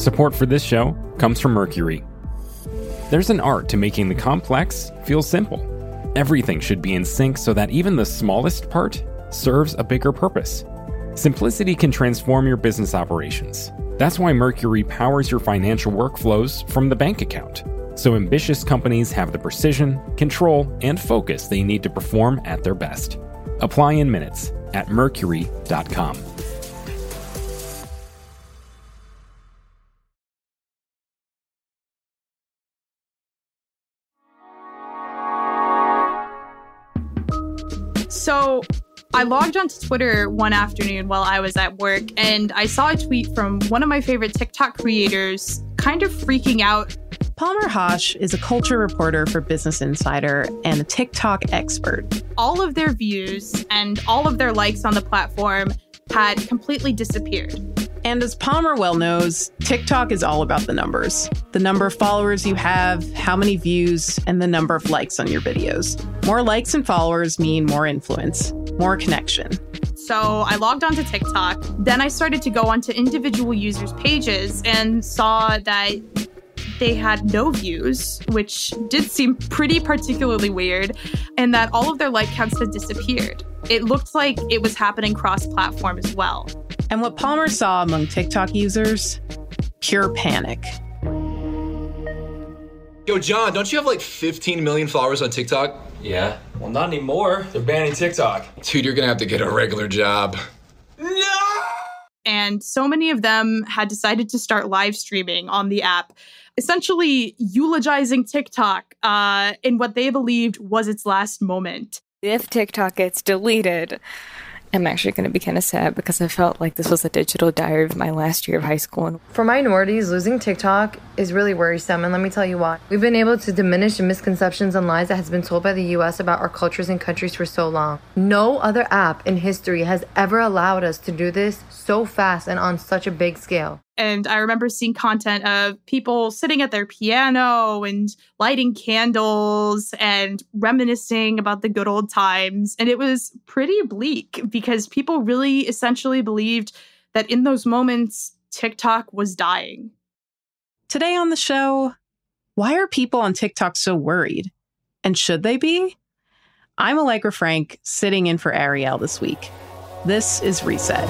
Support for this show comes from Mercury. There's an art to making the complex feel simple. Everything should be in sync so that even the smallest part serves a bigger purpose. Simplicity can transform your business operations. That's why Mercury powers your financial workflows from the bank account, so ambitious companies have the precision, control, and focus they need to perform at their best. Apply in minutes at mercury.com. So I logged onto Twitter one afternoon while I was at work, and I saw a tweet from one of my favorite TikTok creators kind of freaking out. Palmer Hosh is a culture reporter for Business Insider and a TikTok expert. All of their views and all of their likes on the platform had completely disappeared. And as Palmer well knows, TikTok is all about the numbers. The number of followers you have, how many views, and the number of likes on your videos. More likes and followers mean more influence, more connection. So I logged onto TikTok. Then I started to go onto individual users' pages and saw that they had no views, which did seem pretty particularly weird, and that all of their like counts had disappeared. It looked like it was happening cross-platform as well. And what Palmer saw among TikTok users? Pure panic. Yo, John, don't you have like 15 million followers on TikTok? Yeah. Well, not anymore. They're banning TikTok. Dude, you're gonna have to get a regular job. No! And so many of them had decided to start live streaming on the app, essentially eulogizing TikTok in what they believed was its last moment. If TikTok gets deleted, I'm actually going to be kind of sad because I felt like this was a digital diary of my last year of high school. For minorities, losing TikTok is really worrisome, and let me tell you why. We've been able to diminish the misconceptions and lies that has been told by the U.S. about our cultures and countries for so long. No other app in history has ever allowed us to do this so fast and on such a big scale. And I remember seeing content of people sitting at their piano and lighting candles and reminiscing about the good old times. And it was pretty bleak because people really essentially believed that in those moments, TikTok was dying. Today on the show, why are people on TikTok so worried? And should they be? I'm Allegra Frank, sitting in for Ariel this week. This is Reset.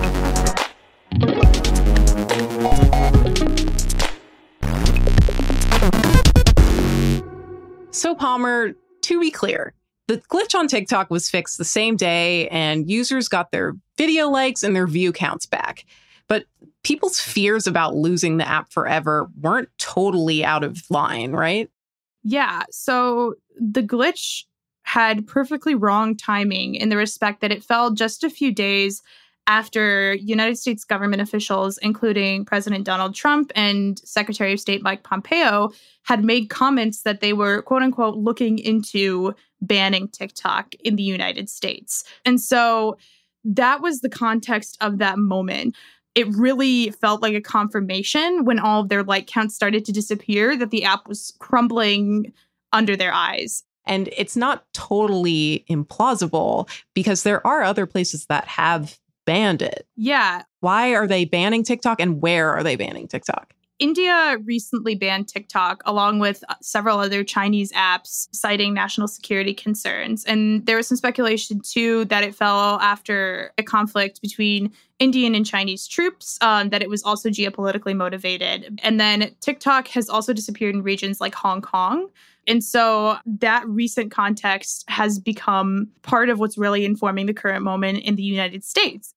So Palmer, to be clear, the glitch on TikTok was fixed the same day and users got their video likes and their view counts back. But people's fears about losing the app forever weren't totally out of line, right? Yeah, so the glitch had perfectly wrong timing in the respect that it fell just a few days after United States government officials, including President Donald Trump and Secretary of State Mike Pompeo, had made comments that they were, quote unquote, looking into banning TikTok in the United States. And so that was the context of that moment. It really felt like a confirmation when all of their like counts started to disappear that the app was crumbling under their eyes. And it's not totally implausible because there are other places that have banned it. Yeah. Why are they banning TikTok and where are they banning TikTok? India recently banned TikTok along with several other Chinese apps, citing national security concerns. And there was some speculation, too, that it fell after a conflict between Indian and Chinese troops, that it was also geopolitically motivated. And then TikTok has also disappeared in regions like Hong Kong. And so that recent context has become part of what's really informing the current moment in the United States.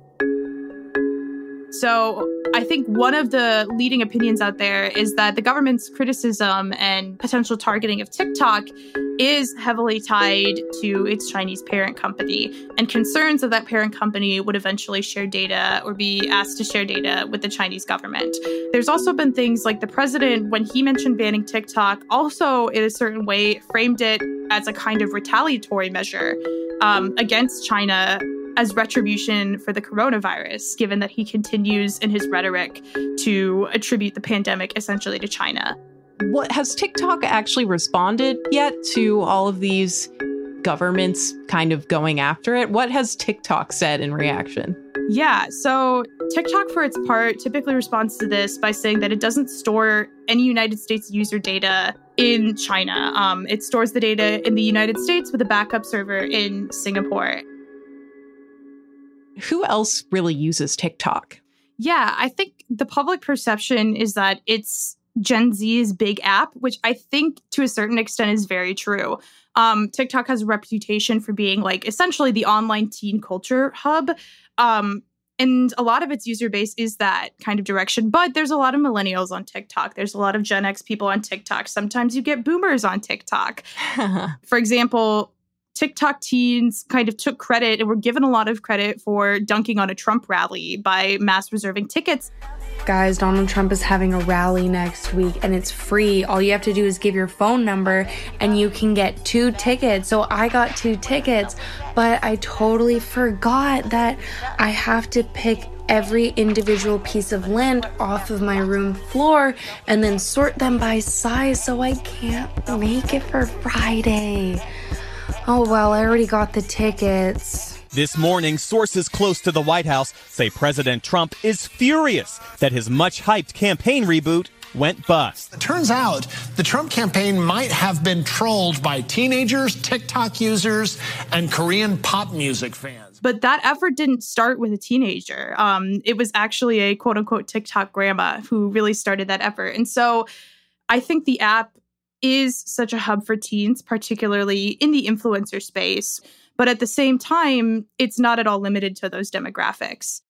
So I think one of the leading opinions out there is that the government's criticism and potential targeting of TikTok is heavily tied to its Chinese parent company, and concerns that that parent company would eventually share data or be asked to share data with the Chinese government. There's also been things like the president, when he mentioned banning TikTok, also in a certain way framed it as a kind of retaliatory measure against China as retribution for the coronavirus, given that he continues in his rhetoric to attribute the pandemic essentially to China. What has TikTok actually responded yet to all of these governments kind of going after it? What has TikTok said in reaction? Yeah, so TikTok, for its part, typically responds to this by saying that it doesn't store any United States user data in China. It stores the data in the United States with a backup server in Singapore. Who else really uses TikTok? Yeah, I think the public perception is that it's Gen Z's big app, which I think to a certain extent is very true. TikTok has a reputation for being like essentially the online teen culture hub. And a lot of its user base is that kind of direction. But there's a lot of millennials on TikTok. There's a lot of Gen X people on TikTok. Sometimes you get boomers on TikTok. For example, TikTok teens kind of took credit and were given a lot of credit for dunking on a Trump rally by mass reserving tickets. Guys, Donald Trump is having a rally next week and it's free. All you have to do is give your phone number and you can get 2 tickets. So I got 2 tickets, but I totally forgot that I have to pick every individual piece of lint off of my room floor and then sort them by size, so I can't make it for Friday. Oh, well, I already got the tickets. This morning, sources close to the White House say President Trump is furious that his much-hyped campaign reboot went bust. It turns out the Trump campaign might have been trolled by teenagers, TikTok users, and Korean pop music fans. But that effort didn't start with a teenager. It was actually a quote-unquote TikTok grandma who really started that effort. And so I think the app is such a hub for teens, particularly in the influencer space. But at the same time, it's not at all limited to those demographics.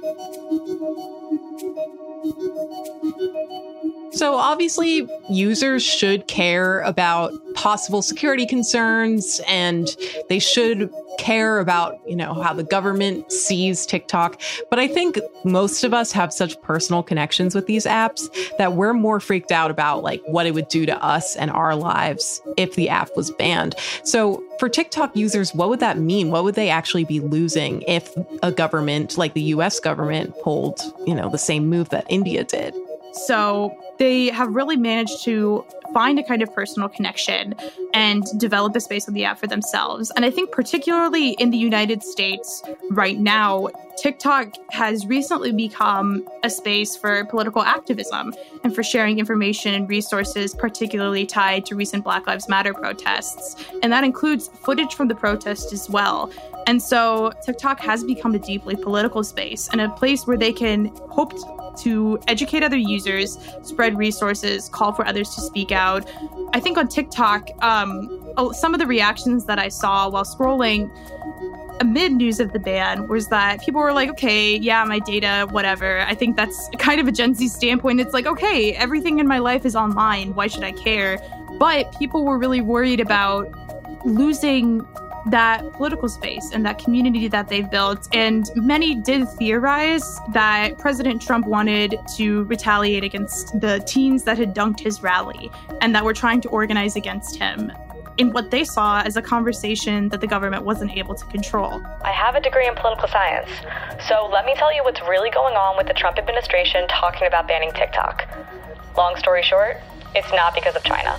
So obviously, users should care about possible security concerns, and they should care about, how the government sees TikTok. But I think most of us have such personal connections with these apps that we're more freaked out about what it would do to us and our lives if the app was banned. So for TikTok users, what would that mean? What would they actually be losing if a government like the US government pulled, the same move that India did? So they have really managed to find a kind of personal connection and develop a space on the app for themselves. And I think particularly in the United States right now, TikTok has recently become a space for political activism and for sharing information and resources, particularly tied to recent Black Lives Matter protests. And that includes footage from the protest as well. And so TikTok has become a deeply political space and a place where they can hope to educate other users, spread resources, call for others to speak out. I think on TikTok, some of the reactions that I saw while scrolling amid news of the ban was that people were like, okay, yeah, my data, whatever. I think that's kind of a Gen Z standpoint. It's like, okay, everything in my life is online. Why should I care? But people were really worried about losing that political space and that community that they've built. And many did theorize that President Trump wanted to retaliate against the teens that had dunked his rally and that were trying to organize against him in what they saw as a conversation that the government wasn't able to control. I have a degree in political science, so let me tell you what's really going on with the Trump administration talking about banning TikTok. Long story short, it's not because of China.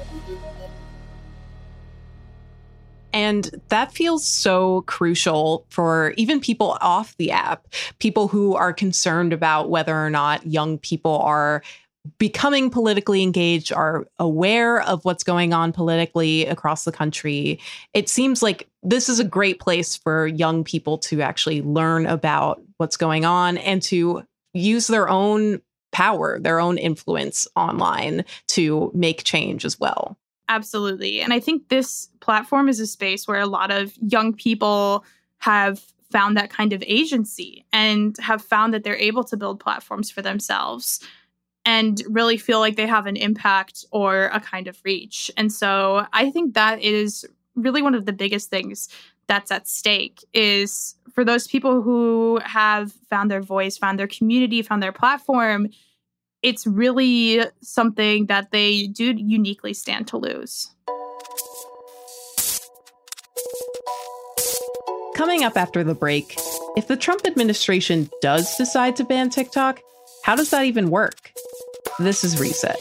And that feels so crucial for even people off the app, people who are concerned about whether or not young people are becoming politically engaged, are aware of what's going on politically across the country. It seems like this is a great place for young people to actually learn about what's going on and to use their own power, their own influence online to make change as well. Absolutely. And I think this platform is a space where a lot of young people have found that kind of agency and have found that they're able to build platforms for themselves and really feel like they have an impact or a kind of reach. And so I think that is really one of the biggest things that's at stake is for those people who have found their voice, found their community, found their platform, it's really something that they do uniquely stand to lose. Coming up after the break, if the Trump administration does decide to ban TikTok, how does that even work? This is Reset.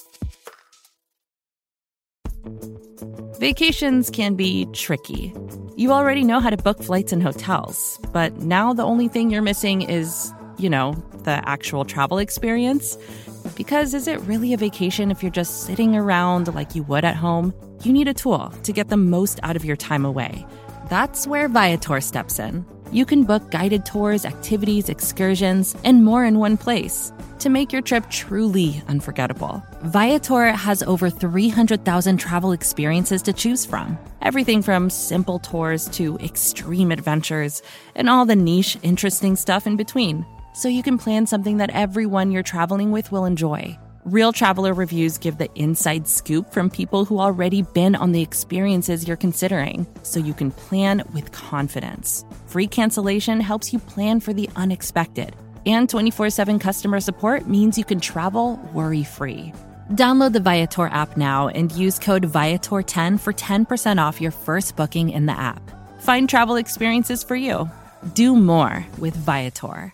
Vacations can be tricky. You already know how to book flights and hotels, but now the only thing you're missing is, the actual travel experience. Because is it really a vacation if you're just sitting around like you would at home? You need a tool to get the most out of your time away. That's where Viator steps in. You can book guided tours, activities, excursions, and more in one place to make your trip truly unforgettable. Viator has over 300,000 travel experiences to choose from. Everything from simple tours to extreme adventures and all the niche, interesting stuff in between. So you can plan something that everyone you're traveling with will enjoy. Real traveler reviews give the inside scoop from people who already been on the experiences you're considering, so you can plan with confidence. Free cancellation helps you plan for the unexpected. And 24/7 customer support means you can travel worry-free. Download the Viator app now and use code Viator10 for 10% off your first booking in the app. Find travel experiences for you. Do more with Viator.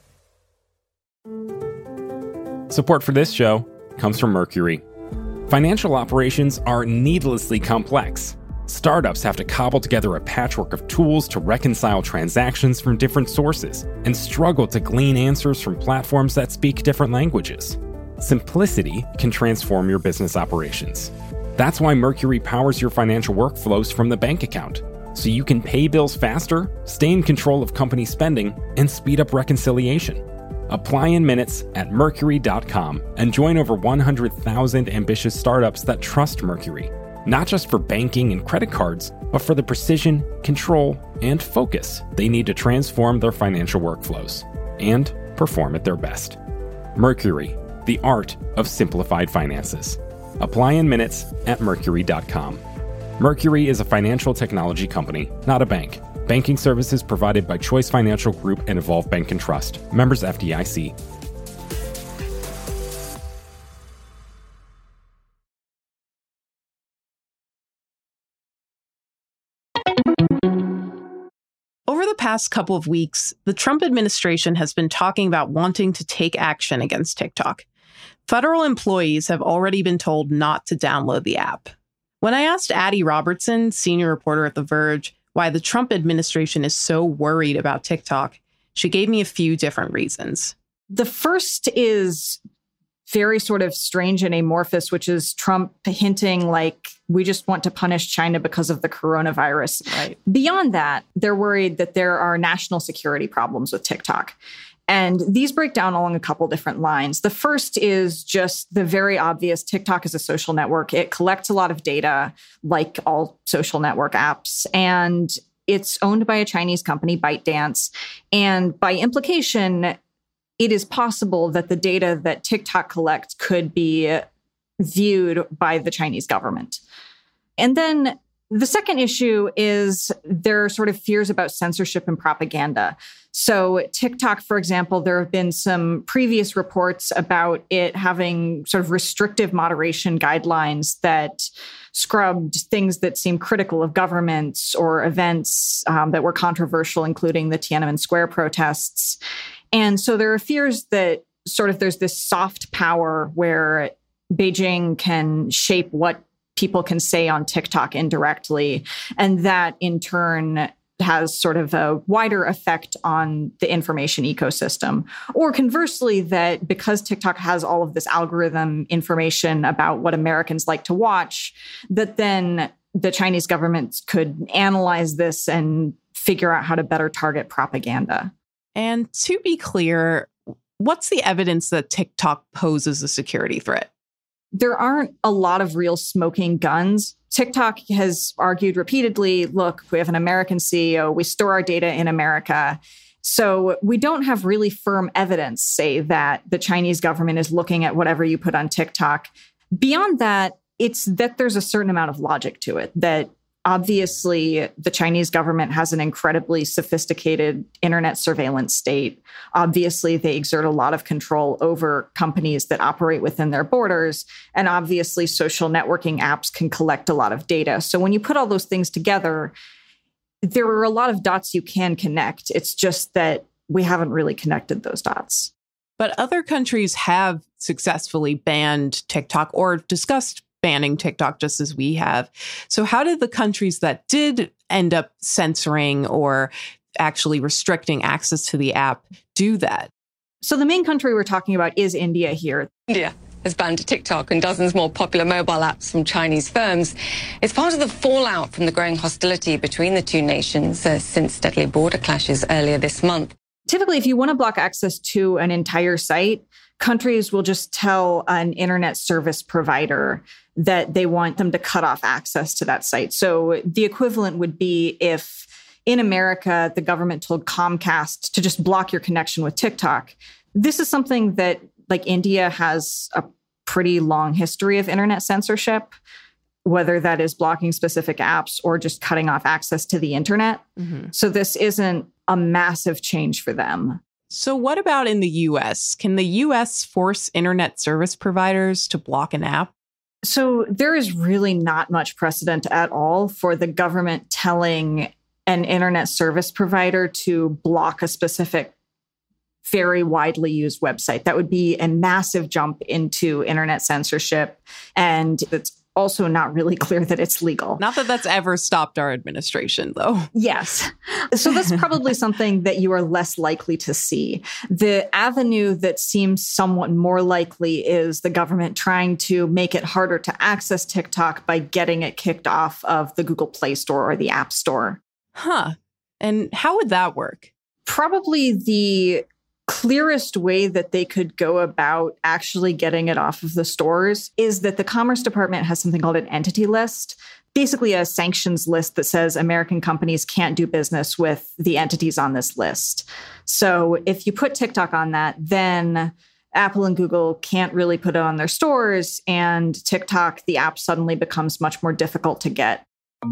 Support for this show comes from Mercury. Financial operations are needlessly complex. Startups have to cobble together a patchwork of tools to reconcile transactions from different sources and struggle to glean answers from platforms that speak different languages. Simplicity can transform your business operations. That's why Mercury powers your financial workflows from the bank account, so you can pay bills faster, stay in control of company spending, and speed up reconciliation. Apply in minutes at Mercury.com and join over 100,000 ambitious startups that trust Mercury, not just for banking and credit cards, but for the precision, control, and focus they need to transform their financial workflows and perform at their best. Mercury, the art of simplified finances. Apply in minutes at Mercury.com. Mercury is a financial technology company, not a bank. Banking services provided by Choice Financial Group and Evolve Bank and Trust. Members FDIC. Over the past couple of weeks, the Trump administration has been talking about wanting to take action against TikTok. Federal employees have already been told not to download the app. When I asked Addie Robertson, senior reporter at The Verge, why the Trump administration is so worried about TikTok, she gave me a few different reasons. The first is very sort of strange and amorphous, which is Trump hinting like, we just want to punish China because of the coronavirus. Right. Beyond that, they're worried that there are national security problems with TikTok. And these break down along a couple different lines. The first is just the very obvious TikTok is a social network. It collects a lot of data, like all social network apps, and it's owned by a Chinese company, ByteDance. And by implication, it is possible that the data that TikTok collects could be viewed by the Chinese government. And then the second issue is their sort of fears about censorship and propaganda. So TikTok, for example, there have been some previous reports about it having sort of restrictive moderation guidelines that scrubbed things that seem critical of governments or events that were controversial, including the Tiananmen Square protests. And so there are fears that sort of there's this soft power where Beijing can shape what people can say on TikTok indirectly, and that in turn has sort of a wider effect on the information ecosystem. Or conversely, that because TikTok has all of this algorithm information about what Americans like to watch, that then the Chinese government could analyze this and figure out how to better target propaganda. And to be clear, what's the evidence that TikTok poses a security threat? There aren't a lot of real smoking guns. TikTok has argued repeatedly, look, we have an American CEO, we store our data in America. So we don't have really firm evidence, say, that the Chinese government is looking at whatever you put on TikTok. Beyond that, it's that there's a certain amount of logic to it, that obviously the Chinese government has an incredibly sophisticated internet surveillance state. Obviously, they exert a lot of control over companies that operate within their borders. And obviously, social networking apps can collect a lot of data. So when you put all those things together, there are a lot of dots you can connect. It's just that we haven't really connected those dots. But other countries have successfully banned TikTok or discussed banning TikTok just as we have. So how did the countries that did end up censoring or actually restricting access to the app do that? So the main country we're talking about is India here. India has banned TikTok and dozens more popular mobile apps from Chinese firms. It's part of the fallout from the growing hostility between the two nations since deadly border clashes earlier this month. Typically, if you want to block access to an entire site, countries will just tell an internet service provider that they want them to cut off access to that site. So the equivalent would be if in America, the government told Comcast to just block your connection with TikTok. This is something that, like, India has a pretty long history of internet censorship, whether that is blocking specific apps or just cutting off access to the internet. Mm-hmm. So this isn't a massive change for them. So what about in the US? Can the US force internet service providers to block an app? So there is really not much precedent at all for the government telling an internet service provider to block a specific, very widely used website. That would be a massive jump into internet censorship. And it's also not really clear that it's legal. Not that that's ever stopped our administration, though. Yes. So that's probably something that you are less likely to see. The avenue that seems somewhat more likely is the government trying to make it harder to access TikTok by getting it kicked off of the Google Play Store or the App Store. Huh. And how would that work? Probably the clearest way that they could go about actually getting it off of the stores is that the Commerce Department has something called an entity list, basically a sanctions list that says American companies can't do business with the entities on this list. So if you put TikTok on that, then Apple and Google can't really put it on their stores, and TikTok, the app, suddenly becomes much more difficult to get.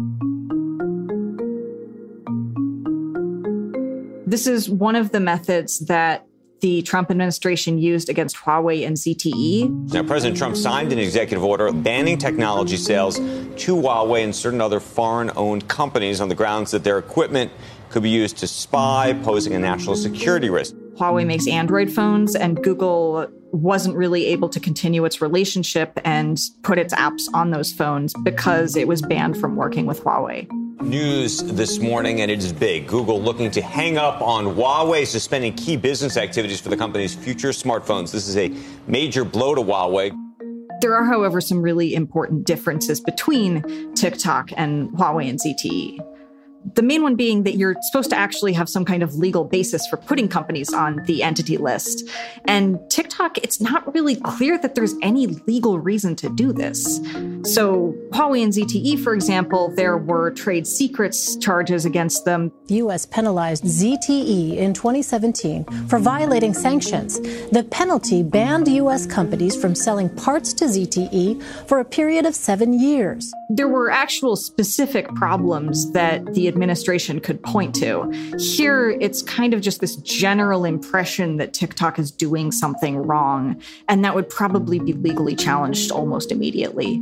This is one of the methods that the Trump administration used against Huawei and ZTE. Now, President Trump signed an executive order banning technology sales to Huawei and certain other foreign-owned companies on the grounds that their equipment could be used to spy, posing a national security risk. Huawei makes Android phones, and Google wasn't really able to continue its relationship and put its apps on those phones because it was banned from working with Huawei. News this morning, and it is big. Google looking to hang up on Huawei, suspending key business activities for the company's future smartphones. This is a major blow to Huawei. There are, however, some really important differences between TikTok and Huawei and ZTE. The main one being that you're supposed to actually have some kind of legal basis for putting companies on the entity list. And TikTok, it's not really clear that there's any legal reason to do this. So Huawei and ZTE, for example, there were trade secrets charges against them. The U.S. penalized ZTE in 2017 for violating sanctions. The penalty banned U.S. companies from selling parts to ZTE for a period of 7 years. There were actual specific problems that the administration could point to. Here, it's kind of just this general impression that TikTok is doing something wrong, and that would probably be legally challenged almost immediately.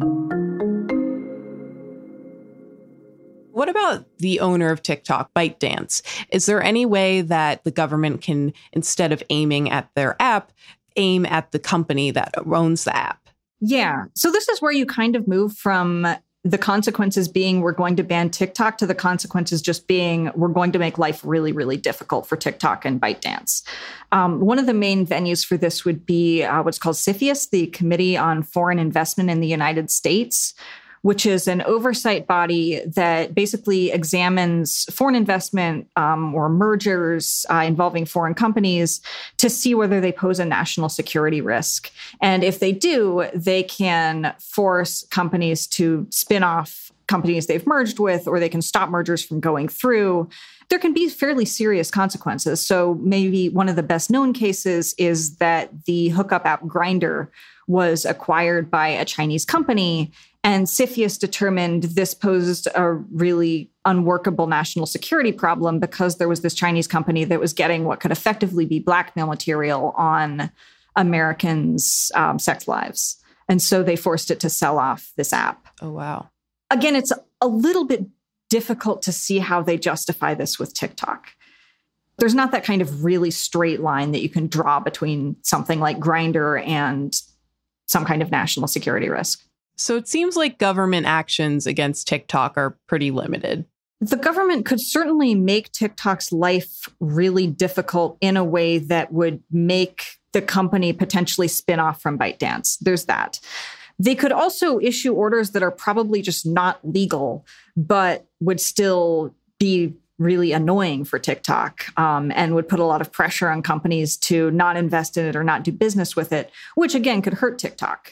What about the owner of TikTok, ByteDance? Is there any way that the government can, instead of aiming at their app, aim at the company that owns the app? Yeah. So this is where you kind of move from the consequences being we're going to ban TikTok to the consequences just being we're going to make life really, really difficult for TikTok and ByteDance. One of the main venues for this would be what's called CFIUS, the Committee on Foreign Investment in the United States, which is an oversight body that basically examines foreign investment or mergers involving foreign companies to see whether they pose a national security risk. And if they do, they can force companies to spin off companies they've merged with, or they can stop mergers from going through. There can be fairly serious consequences. So maybe one of the best known cases is that the hookup app Grindr was acquired by a Chinese company, and CFIUS determined this posed a really unworkable national security problem because there was this Chinese company that was getting what could effectively be blackmail material on Americans' sex lives. And so they forced it to sell off this app. Oh, wow. Again, it's a little bit difficult to see how they justify this with TikTok. There's not that kind of really straight line that you can draw between something like Grindr and some kind of national security risk. So it seems like government actions against TikTok are pretty limited. The government could certainly make TikTok's life really difficult in a way that would make the company potentially spin off from ByteDance. There's that. They could also issue orders that are probably just not legal, but would still be really annoying for TikTok, and would put a lot of pressure on companies to not invest in it or not do business with it, which again could hurt TikTok.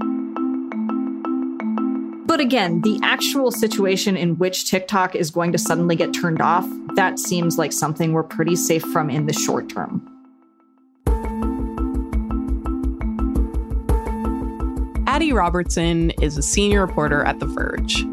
But again, the actual situation in which TikTok is going to suddenly get turned off, that seems like something we're pretty safe from in the short term. Addie Robertson is a senior reporter at The Verge.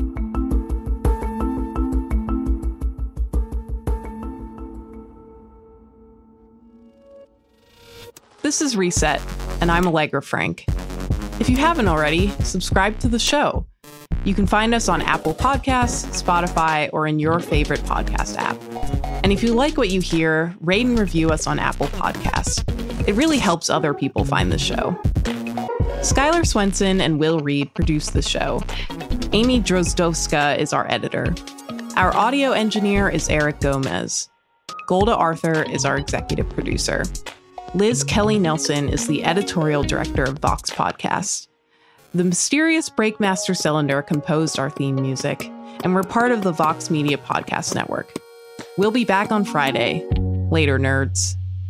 This is Reset, and I'm Allegra Frank. If you haven't already, subscribe to the show. You can find us on Apple Podcasts, Spotify, or in your favorite podcast app. And if you like what you hear, rate and review us on Apple Podcasts. It really helps other people find the show. Skylar Swenson and Will Reed produce the show. Amy Drozdowska is our editor. Our audio engineer is Eric Gomez. Golda Arthur is our executive producer. Liz Kelly Nelson is the editorial director of Vox Podcasts. The mysterious Breakmaster Cylinder composed our theme music, and we're part of the Vox Media Podcast Network. We'll be back on Friday. Later, nerds.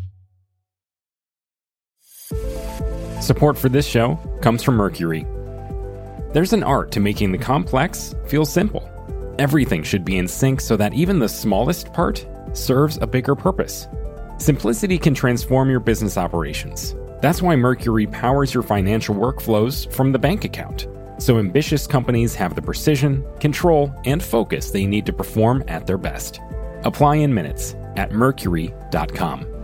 Support for this show comes from Mercury. There's an art to making the complex feel simple. Everything should be in sync so that even the smallest part serves a bigger purpose. Simplicity can transform your business operations. That's why Mercury powers your financial workflows from the bank account, so ambitious companies have the precision, control, and focus they need to perform at their best. Apply in minutes at Mercury.com.